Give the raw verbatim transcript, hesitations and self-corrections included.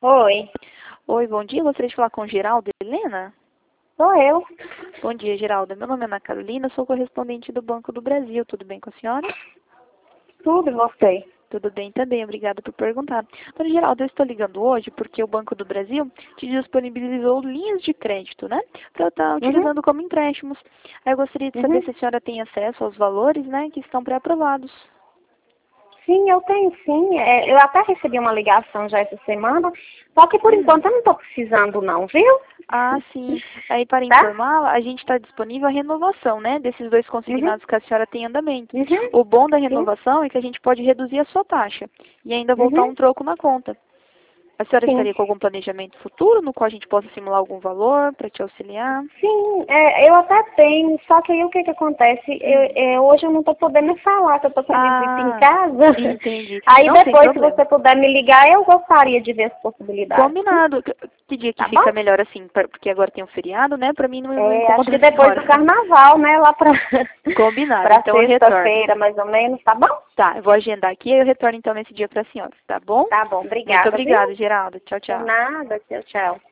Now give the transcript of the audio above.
Oi, Oi, bom dia. Gostaria de falar com Geraldo e Helena? sou eu. Bom dia, Geraldo. Meu nome é Ana Carolina, sou correspondente do Banco do Brasil. Tudo bem com a senhora? Tudo e você? Tudo bem também, obrigada por perguntar. Dona Geraldo, eu estou ligando hoje porque o Banco do Brasil te disponibilizou linhas de crédito, né? Para eu estar Uhum, utilizando como empréstimos. Aí eu gostaria de saber uhum. se a senhora tem acesso aos valores, né, que estão pré-aprovados. Sim, eu tenho sim. É, eu até recebi uma ligação já essa semana, só que por Hum. enquanto eu não estou precisando não, viu? Ah, sim. Aí, para Tá? informar, a gente está disponível a renovação, né, desses dois Uhum, consignados que a senhora tem em andamento. uhum, O bom da sim, renovação é que a gente pode reduzir a sua taxa e ainda voltar uhum, um troco na conta. A senhora sim. estaria com algum planejamento futuro no qual a gente possa simular algum valor para te auxiliar? Sim, é, eu até tenho, só que aí o que que acontece? Eu, Hum. é, hoje eu não estou podendo falar, que eu estou sem visita em Ah, casa. entendi. Aí Não, sem depois, se problema. você puder me ligar, eu gostaria de ver as possibilidades. Combinado. Que que dia que Tá fica bom? melhor assim? pra- Porque agora tem um feriado, né? Para mim não, não É, acho incomoda que a depois do senhora. carnaval, né? Lá pra, Combinado. pra Então eu retorno. sexta-feira, mais ou menos, tá bom? Tá, eu vou agendar aqui e eu retorno então nesse dia para a senhora, tá bom? Tá bom, Muito obrigada, viu? obrigada, Geraldo. Tchau, Por tchau. nada, tchau, tchau.